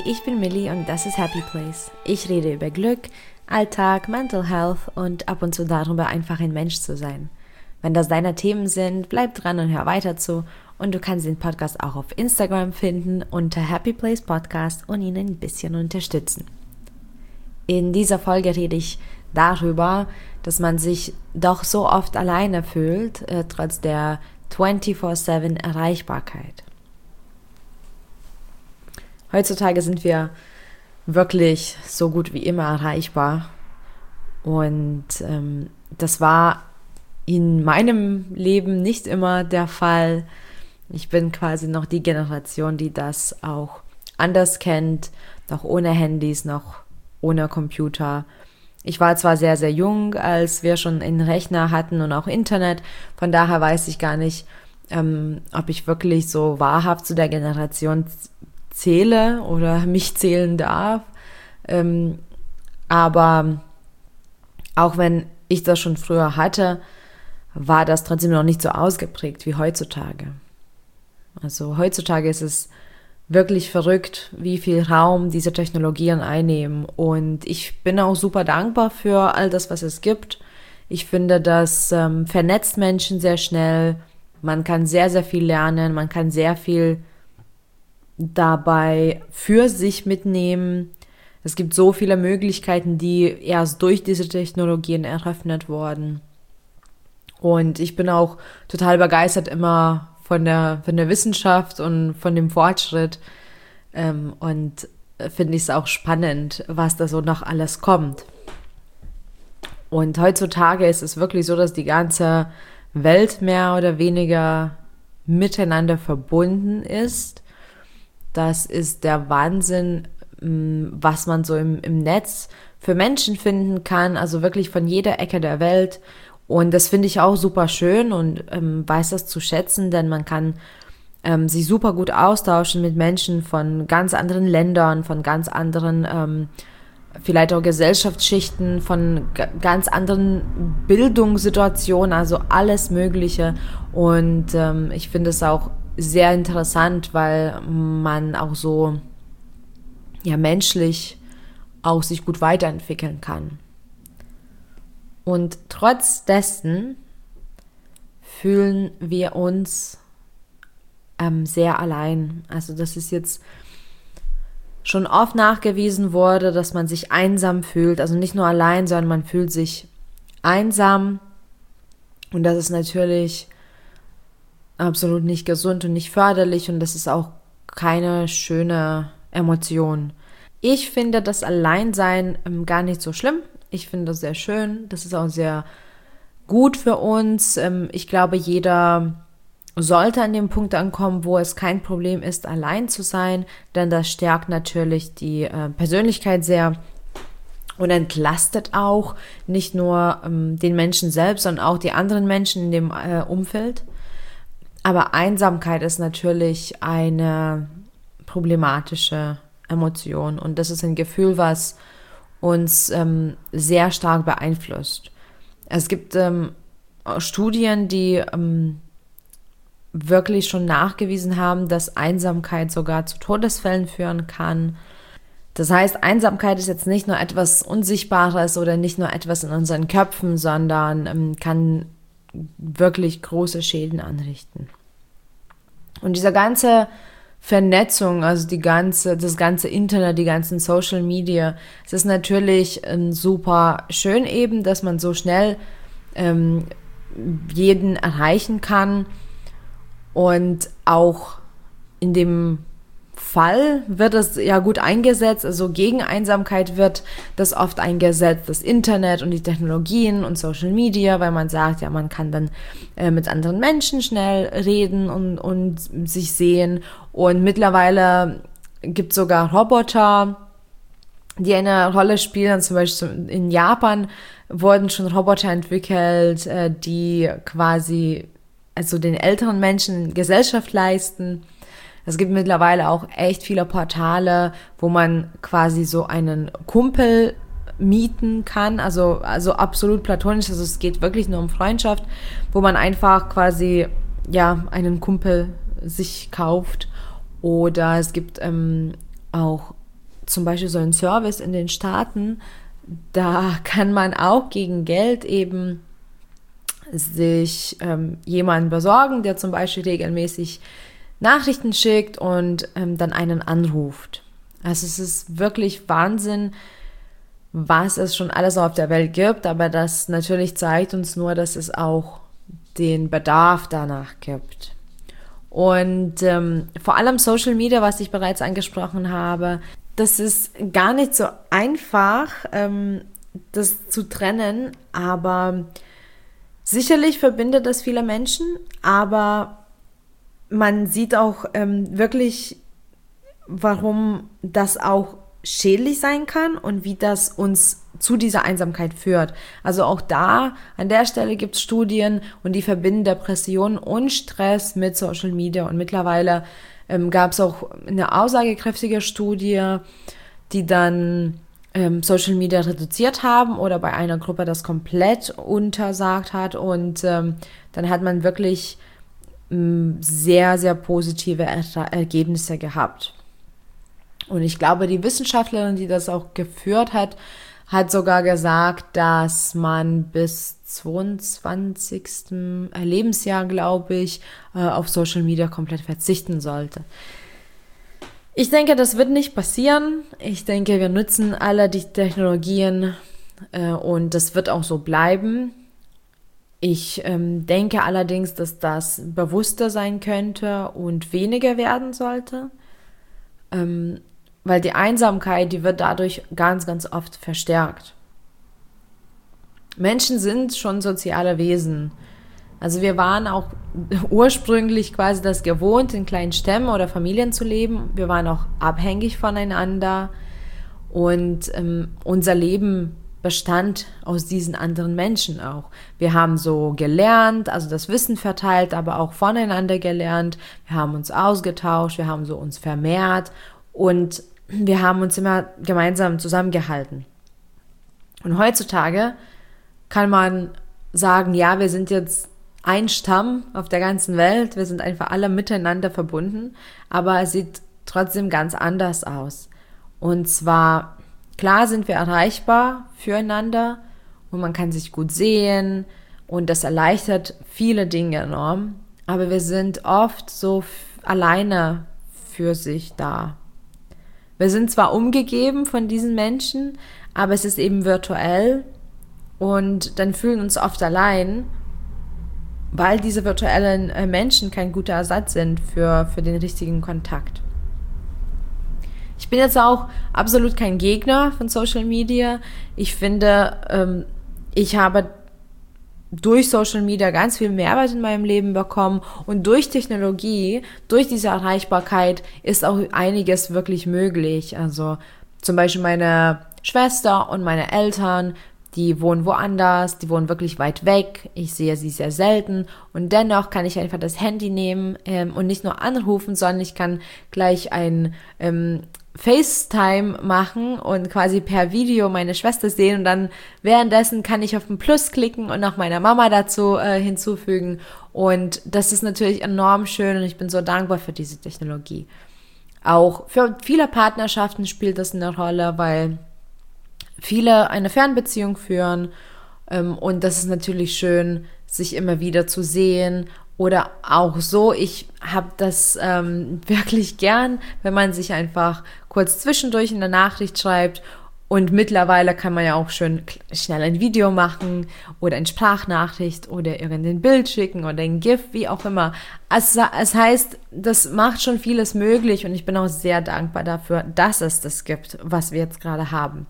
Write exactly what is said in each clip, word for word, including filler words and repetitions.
ich bin Millie und das ist Happy Place. Ich rede über Glück, Alltag, Mental Health und ab und zu darüber, einfach ein Mensch zu sein. Wenn das deine Themen sind, bleib dran und hör weiter zu. Und du kannst den Podcast auch auf Instagram finden unter Happy Place Podcast und ihn ein bisschen unterstützen. In dieser Folge rede ich darüber, dass man sich doch so oft alleine fühlt, äh, trotz der vierundzwanzig sieben Erreichbarkeit. Heutzutage sind wir wirklich so gut wie immer erreichbar und ähm, das war in meinem Leben nicht immer der Fall. Ich bin quasi noch die Generation, die das auch anders kennt, noch ohne Handys, noch ohne Computer. Ich war zwar sehr, sehr jung, als wir schon einen Rechner hatten und auch Internet, von daher weiß ich gar nicht, ähm, ob ich wirklich so wahrhaft zu der Generation zähle oder mich zählen darf. Ähm, aber auch wenn ich das schon früher hatte, war das trotzdem noch nicht so ausgeprägt wie heutzutage. Also heutzutage ist es wirklich verrückt, wie viel Raum diese Technologien einnehmen. Und ich bin auch super dankbar für all das, was es gibt. Ich finde, das ähm, vernetzt Menschen sehr schnell. Man kann sehr, sehr viel lernen. Man kann sehr viel dabei für sich mitnehmen. Es gibt so viele Möglichkeiten, die erst durch diese Technologien eröffnet wurden. Und ich bin auch total begeistert immer von der, von der Wissenschaft und von dem Fortschritt. Ähm, und finde ich es auch spannend, was da so noch alles kommt. Und heutzutage ist es wirklich so, dass die ganze Welt mehr oder weniger miteinander verbunden ist. Das ist der Wahnsinn, was man so im, im Netz für Menschen finden kann, also wirklich von jeder Ecke der Welt. Und das finde ich auch super schön und ähm, weiß das zu schätzen, denn man kann ähm, sich super gut austauschen mit Menschen von ganz anderen Ländern, von ganz anderen, ähm, vielleicht auch Gesellschaftsschichten, von g- ganz anderen Bildungssituationen, also alles Mögliche. Und ähm, ich finde es auch sehr interessant, weil man auch so ja menschlich auch sich gut weiterentwickeln kann. Und trotz dessen fühlen wir uns ähm, sehr allein. Also das ist jetzt schon oft nachgewiesen wurde, dass man sich einsam fühlt. Also nicht nur allein, sondern man fühlt sich einsam. Und das ist natürlich absolut nicht gesund und nicht förderlich. Und das ist auch keine schöne Emotion. Ich finde das Alleinsein ähm, gar nicht so schlimm. Ich finde das sehr schön. Das ist auch sehr gut für uns. Ähm, ich glaube, jeder sollte an dem Punkt ankommen, wo es kein Problem ist, allein zu sein, denn das stärkt natürlich die äh, Persönlichkeit sehr und entlastet auch nicht nur ähm, den Menschen selbst, sondern auch die anderen Menschen in dem äh, Umfeld. Aber Einsamkeit ist natürlich eine problematische Emotion und das ist ein Gefühl, was uns ähm, sehr stark beeinflusst. Es gibt ähm, Studien, die ähm, wirklich schon nachgewiesen haben, dass Einsamkeit sogar zu Todesfällen führen kann. Das heißt, Einsamkeit ist jetzt nicht nur etwas Unsichtbares oder nicht nur etwas in unseren Köpfen, sondern ähm, kann wirklich große Schäden anrichten. Und dieser ganze Vernetzung, also die ganze, das ganze Internet, die ganzen Social Media, es ist natürlich ähm, super schön eben, dass man so schnell ähm, jeden erreichen kann und auch in dem Fall wird es ja gut eingesetzt, also gegen Einsamkeit wird das oft eingesetzt, das Internet und die Technologien und Social Media, weil man sagt, ja, man kann dann äh, mit anderen Menschen schnell reden und, und sich sehen und mittlerweile gibt es sogar Roboter, die eine Rolle spielen, zum Beispiel in Japan wurden schon Roboter entwickelt, äh, die quasi also den älteren Menschen Gesellschaft leisten. Es gibt mittlerweile auch echt viele Portale, wo man quasi so einen Kumpel mieten kann, also, also absolut platonisch, also es geht wirklich nur um Freundschaft, wo man einfach quasi, ja, einen Kumpel sich kauft. Oder es gibt ähm, auch zum Beispiel so ein Service in den Staaten, da kann man auch gegen Geld eben sich ähm, jemanden besorgen, der zum Beispiel regelmäßig Nachrichten schickt und ähm, dann einen anruft. Also es ist wirklich Wahnsinn, was es schon alles auf der Welt gibt, aber das natürlich zeigt uns nur, dass es auch den Bedarf danach gibt. Und ähm, vor allem Social Media, was ich bereits angesprochen habe, das ist gar nicht so einfach, ähm, das zu trennen, aber sicherlich verbindet das viele Menschen, aber man sieht auch ähm, wirklich, warum das auch schädlich sein kann und wie das uns zu dieser Einsamkeit führt. Also auch da, an der Stelle gibt es Studien und die verbinden Depression und Stress mit Social Media und mittlerweile ähm, gab es auch eine aussagekräftige Studie, die dann ähm, Social Media reduziert haben oder bei einer Gruppe das komplett untersagt hat und ähm, dann hat man wirklich ähm, sehr, sehr positive er- Ergebnisse gehabt. Und ich glaube, die Wissenschaftlerin, die das auch geführt hat, hat sogar gesagt, dass man bis zweiundzwanzigsten Lebensjahr, glaube ich, auf Social Media komplett verzichten sollte. Ich denke, das wird nicht passieren. Ich denke, wir nutzen alle die Technologien und das wird auch so bleiben. Ich ähm, denke allerdings, dass das bewusster sein könnte und weniger werden sollte. Ähm, Weil die Einsamkeit, die wird dadurch ganz, ganz oft verstärkt. Menschen sind schon soziale Wesen. Also wir waren auch ursprünglich quasi das gewohnt, in kleinen Stämmen oder Familien zu leben. Wir waren auch abhängig voneinander und ähm, unser Leben bestand aus diesen anderen Menschen auch. Wir haben so gelernt, also das Wissen verteilt, aber auch voneinander gelernt. Wir haben uns ausgetauscht, wir haben so uns vermehrt und wir haben uns immer gemeinsam zusammengehalten. Und heutzutage kann man sagen, ja, wir sind jetzt ein Stamm auf der ganzen Welt, wir sind einfach alle miteinander verbunden, aber es sieht trotzdem ganz anders aus. Und zwar, klar sind wir erreichbar füreinander und man kann sich gut sehen und das erleichtert viele Dinge enorm, aber wir sind oft so f- alleine für sich da. Wir sind zwar umgegeben von diesen Menschen, aber es ist eben virtuell und dann fühlen wir uns oft allein, weil diese virtuellen Menschen kein guter Ersatz sind für, für den richtigen Kontakt. Ich bin jetzt auch absolut kein Gegner von Social Media. Ich finde, ähm, ich habe durch Social Media ganz viel Mehrwert in meinem Leben bekommen und durch Technologie, durch diese Erreichbarkeit ist auch einiges wirklich möglich. Also zum Beispiel meine Schwester und meine Eltern, die wohnen woanders, die wohnen wirklich weit weg. Ich sehe sie sehr selten und dennoch kann ich einfach das Handy nehmen ähm, und nicht nur anrufen, sondern ich kann gleich ein ähm, FaceTime machen und quasi per Video meine Schwester sehen und dann währenddessen kann ich auf den Plus klicken und noch meine Mama dazu äh, hinzufügen und das ist natürlich enorm schön und ich bin so dankbar für diese Technologie. Auch für viele Partnerschaften spielt das eine Rolle, weil viele eine Fernbeziehung führen ähm, und das ist natürlich schön, sich immer wieder zu sehen. Oder auch so, ich habe das ähm, wirklich gern, wenn man sich einfach kurz zwischendurch in der Nachricht schreibt und mittlerweile kann man ja auch schön schnell ein Video machen oder eine Sprachnachricht oder irgendein Bild schicken oder ein GIF, wie auch immer. Es, es heißt, das macht schon vieles möglich und ich bin auch sehr dankbar dafür, dass es das gibt, was wir jetzt gerade haben.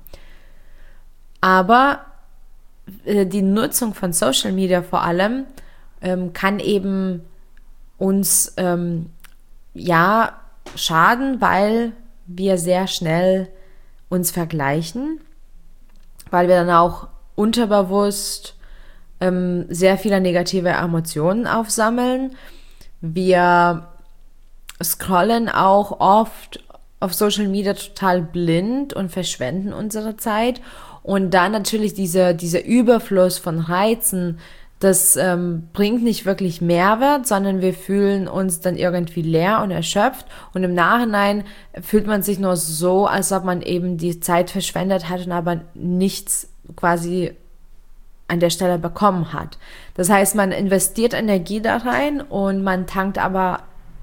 Aber äh, die Nutzung von Social Media vor allem ähm, kann eben uns ähm, ja schaden, weil wir sehr schnell uns vergleichen, weil wir dann auch unterbewusst ähm, sehr viele negative Emotionen aufsammeln. Wir scrollen auch oft auf Social Media total blind und verschwenden unsere Zeit. Und dann natürlich diese, dieser Überfluss von Reizen, das ähm, bringt nicht wirklich Mehrwert, sondern wir fühlen uns dann irgendwie leer und erschöpft und im Nachhinein fühlt man sich nur so, als ob man eben die Zeit verschwendet hat und aber nichts quasi an der Stelle bekommen hat. Das heißt, man investiert Energie da rein und man tankt aber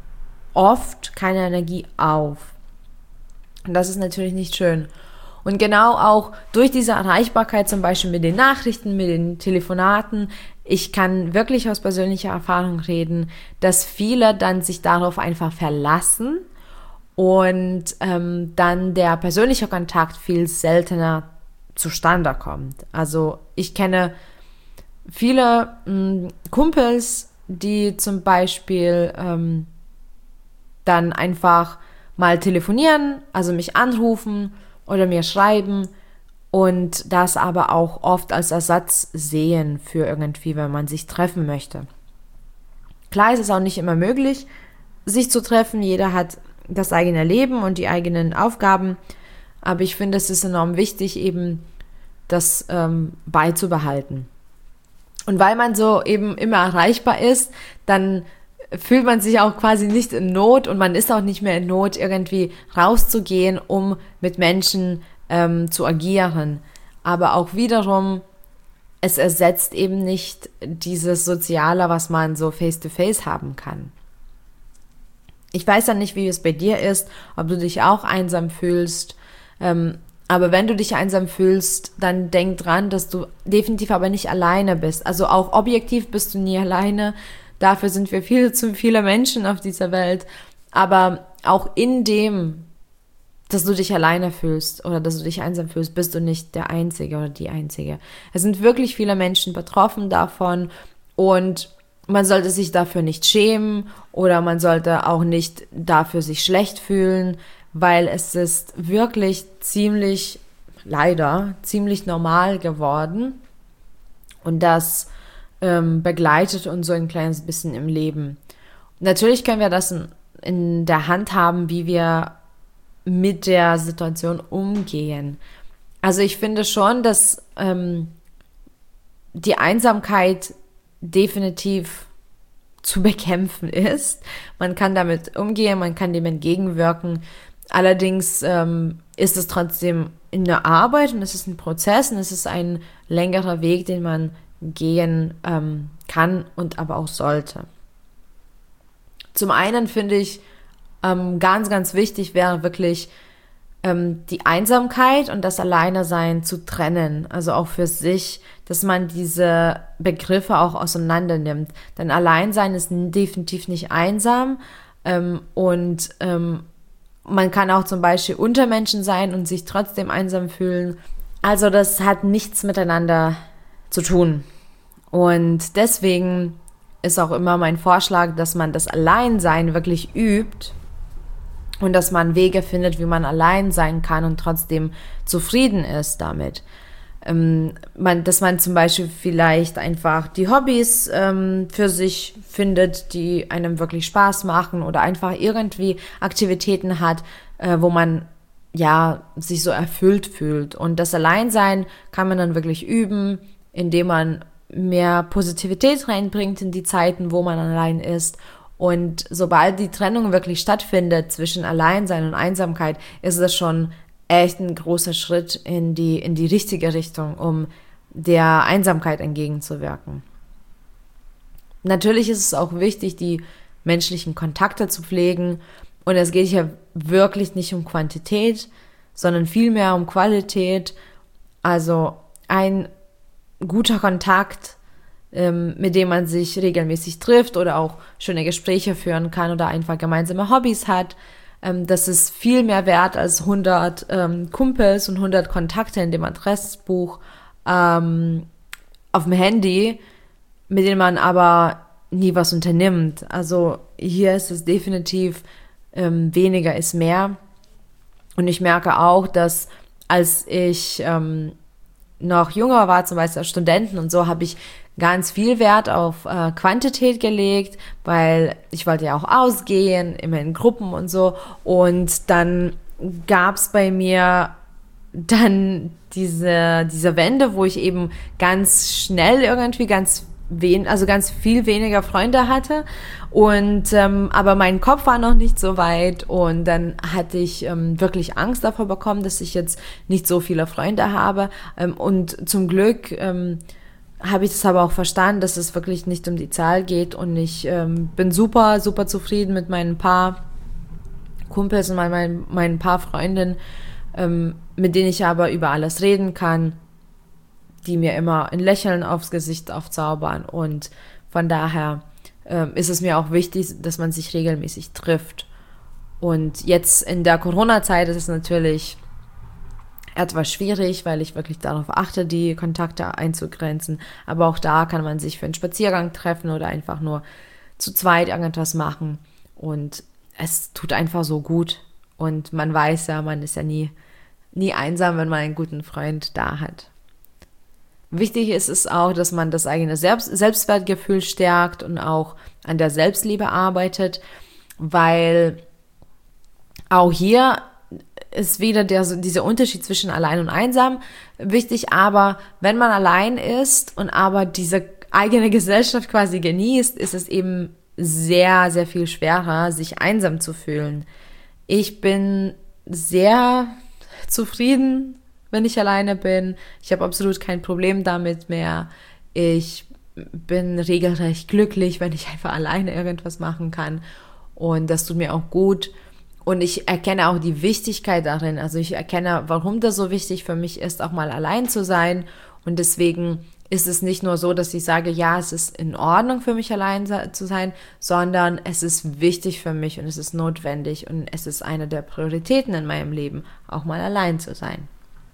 oft keine Energie auf. Und das ist natürlich nicht schön. Und genau auch durch diese Erreichbarkeit, zum Beispiel mit den Nachrichten, mit den Telefonaten, ich kann wirklich aus persönlicher Erfahrung reden, dass viele dann sich darauf einfach verlassen und ähm, dann der persönliche Kontakt viel seltener zustande kommt. Also ich kenne viele mh, Kumpels, die zum Beispiel ähm, dann einfach mal telefonieren, also mich anrufen oder mir schreiben und das aber auch oft als Ersatz sehen für irgendwie, wenn man sich treffen möchte. Klar ist es auch nicht immer möglich, sich zu treffen. Jeder hat das eigene Leben und die eigenen Aufgaben, aber ich finde, es ist enorm wichtig, eben das ähm, beizubehalten. Und weil man so eben immer erreichbar ist, dann fühlt man sich auch quasi nicht in Not und man ist auch nicht mehr in Not, irgendwie rauszugehen, um mit Menschen ähm, zu agieren. Aber auch wiederum, es ersetzt eben nicht dieses Soziale, was man so face-to-face haben kann. Ich weiß ja nicht, wie es bei dir ist, ob du dich auch einsam fühlst, ähm, aber wenn du dich einsam fühlst, dann denk dran, dass du definitiv aber nicht alleine bist. Also auch objektiv bist du nie alleine. Dafür sind wir viel zu viele Menschen auf dieser Welt. Aber auch in dem, dass du dich alleine fühlst oder dass du dich einsam fühlst, bist du nicht der Einzige oder die Einzige. Es sind wirklich viele Menschen betroffen davon und man sollte sich dafür nicht schämen oder man sollte auch nicht dafür sich schlecht fühlen, weil es ist wirklich ziemlich, leider, ziemlich normal geworden und das ähm, begleitet uns so ein kleines bisschen im Leben. Natürlich können wir das in, in der Hand haben, wie wir mit der Situation umgehen. Also ich finde schon, dass ähm, die Einsamkeit definitiv zu bekämpfen ist. Man kann damit umgehen, man kann dem entgegenwirken. Allerdings ähm, ist es trotzdem in der Arbeit und es ist ein Prozess und es ist ein längerer Weg, den man gehen ähm, kann und aber auch sollte. Zum einen finde ich ähm, ganz, ganz wichtig wäre wirklich ähm, die Einsamkeit und das Alleinesein zu trennen, also auch für sich, dass man diese Begriffe auch auseinander nimmt. Denn Alleinsein ist definitiv nicht einsam ähm, und ähm, man kann auch zum Beispiel unter Menschen sein und sich trotzdem einsam fühlen. Also das hat nichts miteinander zu tun. Und deswegen ist auch immer mein Vorschlag, dass man das Alleinsein wirklich übt und dass man Wege findet, wie man allein sein kann und trotzdem zufrieden ist damit. Ähm, man, dass man zum Beispiel vielleicht einfach die Hobbys ähm, für sich findet, die einem wirklich Spaß machen oder einfach irgendwie Aktivitäten hat, äh, wo man ja sich so erfüllt fühlt. Und das Alleinsein kann man dann wirklich üben, indem man mehr Positivität reinbringt in die Zeiten, wo man allein ist. Und sobald die Trennung wirklich stattfindet zwischen Alleinsein und Einsamkeit, ist das schon echt ein großer Schritt in die, in die richtige Richtung, um der Einsamkeit entgegenzuwirken. Natürlich ist es auch wichtig, die menschlichen Kontakte zu pflegen. Und es geht hier wirklich nicht um Quantität, sondern vielmehr um Qualität. Also ein guter Kontakt, ähm, mit dem man sich regelmäßig trifft oder auch schöne Gespräche führen kann oder einfach gemeinsame Hobbys hat. Ähm, das ist viel mehr wert als hundert ähm, Kumpels und hundert Kontakte in dem Adressbuch ähm, auf dem Handy, mit denen man aber nie was unternimmt. Also hier ist es definitiv ähm, weniger ist mehr. Und ich merke auch, dass als ich ähm, noch jünger war, zum Beispiel als Studenten und so, habe ich ganz viel Wert auf äh, Quantität gelegt, weil ich wollte ja auch ausgehen, immer in Gruppen und so. Und dann gab's bei mir dann diese, diese Wende, wo ich eben ganz schnell irgendwie ganz wen, also ganz viel weniger Freunde hatte und ähm, aber mein Kopf war noch nicht so weit und dann hatte ich ähm, wirklich Angst davor bekommen, dass ich jetzt nicht so viele Freunde habe ähm, und zum Glück ähm, habe ich das aber auch verstanden, dass es wirklich nicht um die Zahl geht und ich ähm, bin super, super zufrieden mit meinen paar Kumpels und meinen, meinen paar Freundinnen, ähm, mit denen ich aber über alles reden kann, die mir immer ein Lächeln aufs Gesicht aufzaubern und von daher ähm, ist es mir auch wichtig, dass man sich regelmäßig trifft. Und jetzt in der Corona-Zeit ist es natürlich etwas schwierig, weil ich wirklich darauf achte, die Kontakte einzugrenzen. Aber auch da kann man sich für einen Spaziergang treffen oder einfach nur zu zweit irgendetwas machen. Und es tut einfach so gut. Und man weiß ja, man ist ja nie, nie einsam, wenn man einen guten Freund da hat. Wichtig ist es auch, dass man das eigene Selbst- Selbstwertgefühl stärkt und auch an der Selbstliebe arbeitet, weil auch hier ist wieder der, dieser Unterschied zwischen allein und einsam wichtig, aber wenn man allein ist und aber diese eigene Gesellschaft quasi genießt, ist es eben sehr, sehr viel schwerer, sich einsam zu fühlen. Ich bin sehr zufrieden, wenn ich alleine bin. Ich habe absolut kein Problem damit mehr. Ich bin regelrecht glücklich, wenn ich einfach alleine irgendwas machen kann. Und das tut mir auch gut. Und ich erkenne auch die Wichtigkeit darin. Also ich erkenne, warum das so wichtig für mich ist, auch mal allein zu sein. Und deswegen ist es nicht nur so, dass ich sage, ja, es ist in Ordnung für mich allein zu sein, sondern es ist wichtig für mich und es ist notwendig und es ist eine der Prioritäten in meinem Leben, auch mal allein zu sein.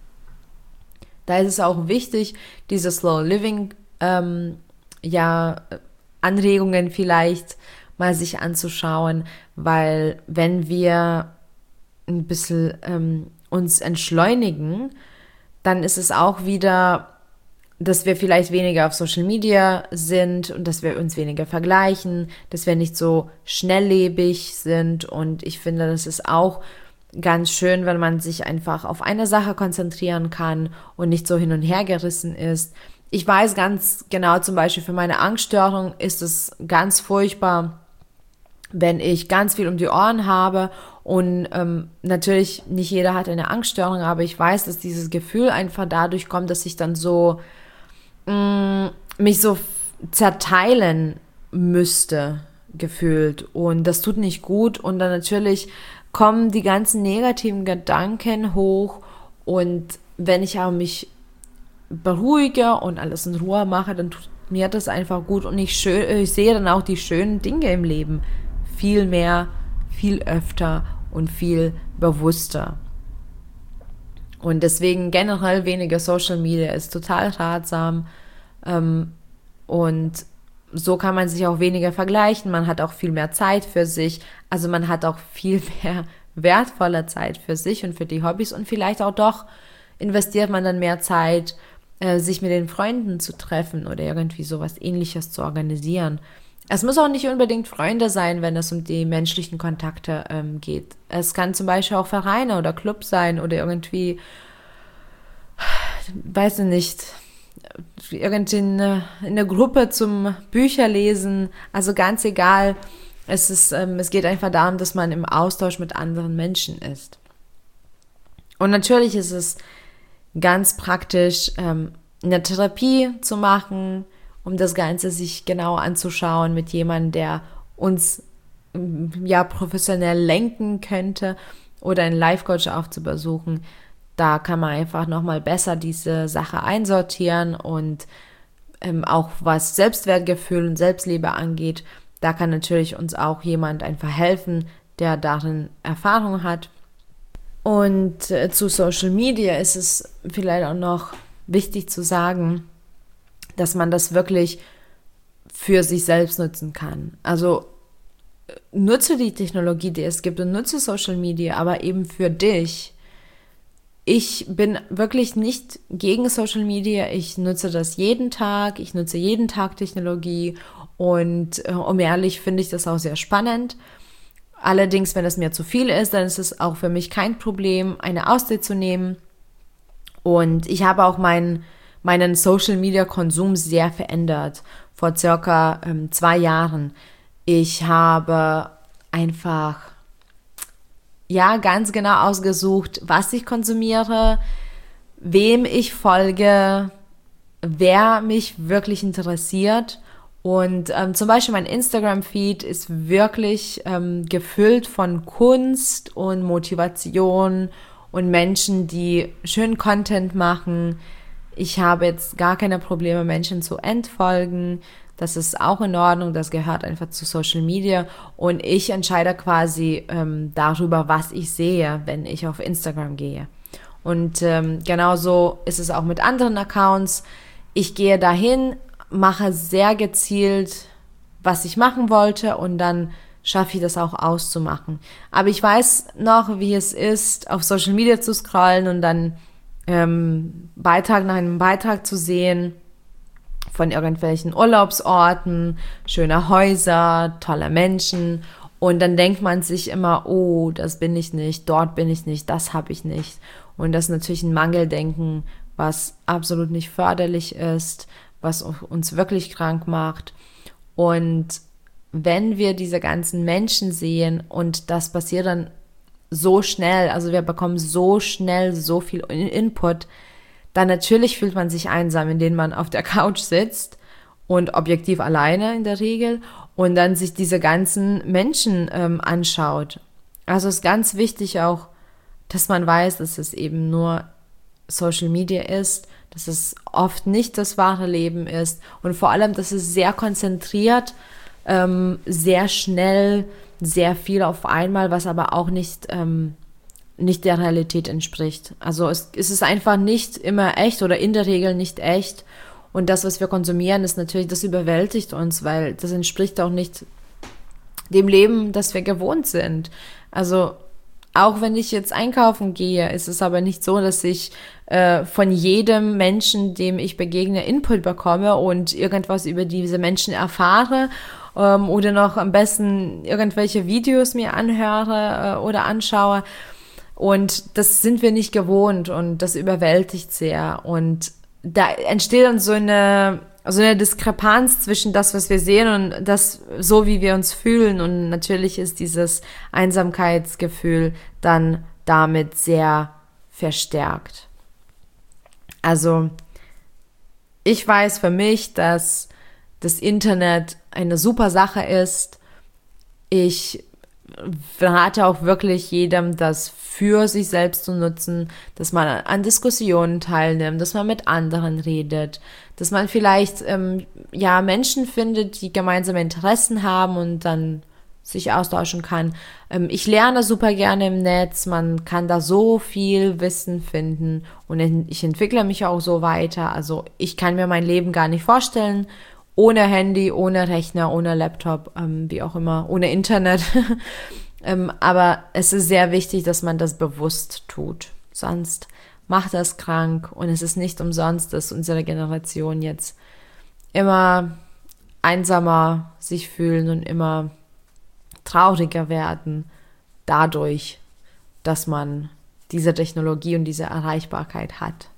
Da ist es auch wichtig, diese Slow Living, ähm, ja, Anregungen vielleicht mal sich anzuschauen, weil wenn wir ein bisschen ähm, uns entschleunigen, dann ist es auch wieder, dass wir vielleicht weniger auf Social Media sind und dass wir uns weniger vergleichen, dass wir nicht so schnelllebig sind und ich finde, das ist auch ganz schön, wenn man sich einfach auf eine Sache konzentrieren kann und nicht so hin und her gerissen ist. Ich weiß ganz genau, zum Beispiel für meine Angststörung ist es ganz furchtbar, wenn ich ganz viel um die Ohren habe und ähm, natürlich nicht jeder hat eine Angststörung, aber ich weiß, dass dieses Gefühl einfach dadurch kommt, dass ich dann so mh, mich so zerteilen müsste, gefühlt und das tut nicht gut und dann natürlich kommen die ganzen negativen Gedanken hoch und wenn ich aber mich beruhige und alles in Ruhe mache, dann tut mir das einfach gut und ich, schön, ich sehe dann auch die schönen Dinge im Leben viel mehr, viel öfter und viel bewusster. Und deswegen generell weniger Social Media ist total ratsam ähm, und so kann man sich auch weniger vergleichen, man hat auch viel mehr Zeit für sich, also man hat auch viel mehr wertvolle Zeit für sich und für die Hobbys und vielleicht auch doch investiert man dann mehr Zeit, äh, sich mit den Freunden zu treffen oder irgendwie sowas Ähnliches zu organisieren. Es muss auch nicht unbedingt Freunde sein, wenn es um die menschlichen Kontakte ähm, geht. Es kann zum Beispiel auch Vereine oder Clubs sein oder irgendwie, weiß ich nicht, irgendwie eine, eine Gruppe zum Bücherlesen. Also ganz egal. Es ist, ähm, es geht einfach darum, dass man im Austausch mit anderen Menschen ist. Und natürlich ist es ganz praktisch, ähm, eine Therapie zu machen, um das Ganze sich genau anzuschauen mit jemandem, der uns ja professionell lenken könnte oder einen Life-Coach aufzubesuchen. Da kann man einfach nochmal besser diese Sache einsortieren und ähm, auch was Selbstwertgefühl und Selbstliebe angeht, da kann natürlich uns auch jemand einfach helfen, der darin Erfahrung hat. Und äh, zu Social Media ist es vielleicht auch noch wichtig zu sagen, dass man das wirklich für sich selbst nutzen kann. Also nutze die Technologie, die es gibt und nutze Social Media, aber eben für dich. Ich bin wirklich nicht gegen Social Media. Ich nutze das jeden Tag. Ich nutze jeden Tag Technologie und äh, um ehrlich finde ich das auch sehr spannend. Allerdings, wenn es mir zu viel ist, dann ist es auch für mich kein Problem, eine Auszeit zu nehmen. Und ich habe auch meinen meinen Social-Media-Konsum sehr verändert. vor circa ähm, zwei Jahren. Ich habe einfach, ja, ganz genau ausgesucht, was ich konsumiere, wem ich folge, wer mich wirklich interessiert. Und ähm, zum Beispiel mein Instagram-Feed ist wirklich ähm, gefüllt von Kunst und Motivation und Menschen, die schönen Content machen. Ich habe jetzt gar keine Probleme, Menschen zu entfolgen. Das ist auch in Ordnung, das gehört einfach zu Social Media. Und ich entscheide quasi ähm, darüber, was ich sehe, wenn ich auf Instagram gehe. Und ähm, genauso ist es auch mit anderen Accounts. Ich gehe dahin, mache sehr gezielt, was ich machen wollte und dann schaffe ich das auch auszumachen. Aber ich weiß noch, wie es ist, auf Social Media zu scrollen und dann ähm, Beitrag nach einem Beitrag zu sehen von irgendwelchen Urlaubsorten, schöner Häuser, toller Menschen. Und dann denkt man sich immer, oh, das bin ich nicht, dort bin ich nicht, das habe ich nicht. Und das ist natürlich ein Mangeldenken, was absolut nicht förderlich ist, was uns wirklich krank macht. Und wenn wir diese ganzen Menschen sehen und das passiert dann so schnell, also wir bekommen so schnell so viel Input, dann natürlich fühlt man sich einsam, indem man auf der Couch sitzt und objektiv alleine in der Regel und dann sich diese ganzen Menschen ähm, anschaut. Also es ist ganz wichtig auch, dass man weiß, dass es eben nur Social Media ist, dass es oft nicht das wahre Leben ist und vor allem, dass es sehr konzentriert, ähm, sehr schnell, sehr viel auf einmal, was aber auch nicht, ähm, nicht der Realität entspricht. Also es, es ist einfach nicht immer echt oder in der Regel nicht echt und das, was wir konsumieren, ist natürlich, das überwältigt uns, weil das entspricht auch nicht dem Leben, das wir gewohnt sind. Also auch wenn ich jetzt einkaufen gehe, ist es aber nicht so, dass ich äh, von jedem Menschen, dem ich begegne, Input bekomme und irgendwas über diese Menschen erfahre ähm, oder noch am besten irgendwelche Videos mir anhöre äh, oder anschaue. Und das sind wir nicht gewohnt und das überwältigt sehr. Und da entsteht dann so eine, so eine Diskrepanz zwischen das, was wir sehen und das, so wie wir uns fühlen. Und natürlich ist dieses Einsamkeitsgefühl dann damit sehr verstärkt. Also ich weiß für mich, dass das Internet eine super Sache ist. Ich rate auch wirklich jedem, das für sich selbst zu nutzen, dass man an Diskussionen teilnimmt, dass man mit anderen redet, dass man vielleicht ähm, ja Menschen findet, die gemeinsame Interessen haben und dann sich austauschen kann. Ähm, ich lerne super gerne im Netz, man kann da so viel Wissen finden und ich entwickle mich auch so weiter. Also ich kann mir mein Leben gar nicht vorstellen, ohne Handy, ohne Rechner, ohne Laptop, ähm, wie auch immer, ohne Internet. ähm, aber es ist sehr wichtig, dass man das bewusst tut. Sonst macht das krank und es ist nicht umsonst, dass unsere Generation jetzt immer einsamer sich fühlen und immer trauriger werden dadurch, dass man diese Technologie und diese Erreichbarkeit hat.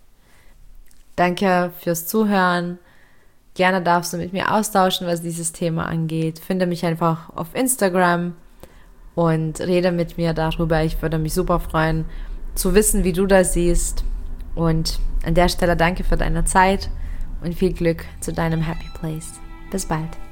Danke fürs Zuhören. Gerne darfst du mit mir austauschen, was dieses Thema angeht. Finde mich einfach auf Instagram und rede mit mir darüber. Ich würde mich super freuen, zu wissen, wie du das siehst. Und an der Stelle danke für deine Zeit und viel Glück zu deinem Happy Place. Bis bald.